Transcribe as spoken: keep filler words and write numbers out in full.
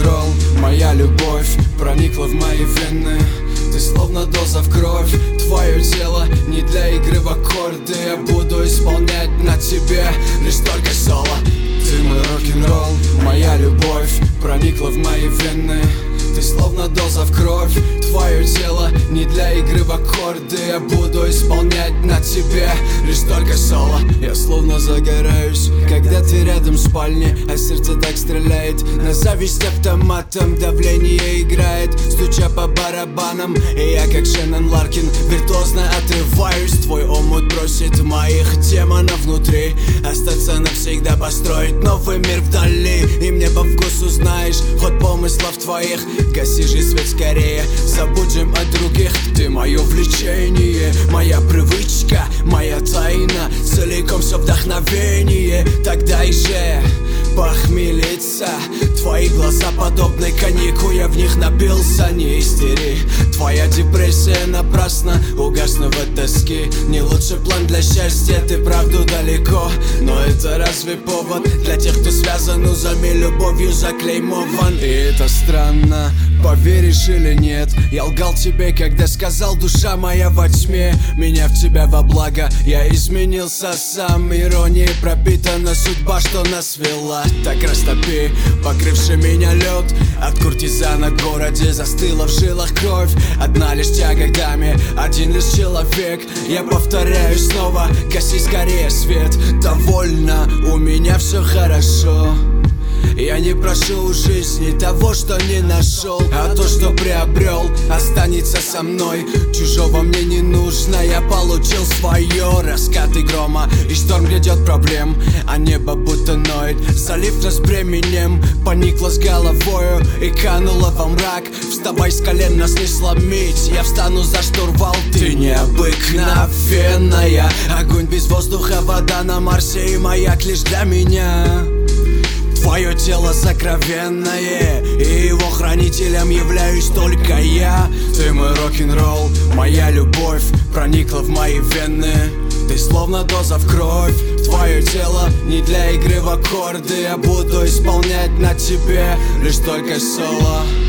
рок-н-ролл, моя любовь проникла в мои вены. Ты словно доза в кровь, твое тело не для игры в аккорды. Я буду исполнять на тебе лишь только соло. Ты мой рок-н-ролл, моя любовь проникла в мои вены. Ты словно доза в кровь, твое тело не для игры в аккорды. Я буду исполнять на тебе лишь только соло. Я словно загораюсь, когда ты рядом в спальне, а сердце так стреляет. На зависть автоматом давление играет, стуча по барабанам. И я как Шеннон Ларкин виртуозно отрываюсь. Твой омут бросит моих демонов внутри, остаться навсегда, построить новый мир вдали. И мне по вкусу, знаешь, ход помыслов твоих. Гаси же свет скорее, забудем о других. Ты мое влечение, моя привычка, моя тайна, целиком все вдохновение. Тогда и же похмелиться. Твои глаза подобны коньяку, я в них напился. Не истери, твоя депрессия напрасно, угасну в тоски. Не лучший план для счастья, ты правду далеко. Но это разве повод для тех, кто связан узами, любовью заклеймован? И это странно, поверишь или нет, я лгал тебе, когда сказал: душа моя во тьме. Меня в тебя во благо, я изменился сам. Иронией пропитана судьба, что нас вела. Так растопи покрывший меня лед. От куртизана в городе застыла в жилах кровь. Одна лишь тяга к даме, один лишь человек. Я повторяю снова, гаси скорее свет. Довольно, у меня все хорошо. Я не прошу у жизни того, что не нашел, а то, что приобрел, останется со мной. Чужого мне не нужно, я получил свое. Раскаты грома и шторм грядет проблем, а небо будто ноет, залив нас бременем. Поникла с головою и канула во мрак. Вставай с колен, нас не сломить, я встану за штурвал. Ты необыкновенная, огонь без воздуха, вода на Марсе и маяк лишь для меня. Твое тело сокровенное, и его хранителем являюсь только я. Ты мой рок-н-ролл, моя любовь проникла в мои вены. Ты словно доза в кровь, твое тело не для игры в аккорды. Я буду исполнять на тебе лишь только соло.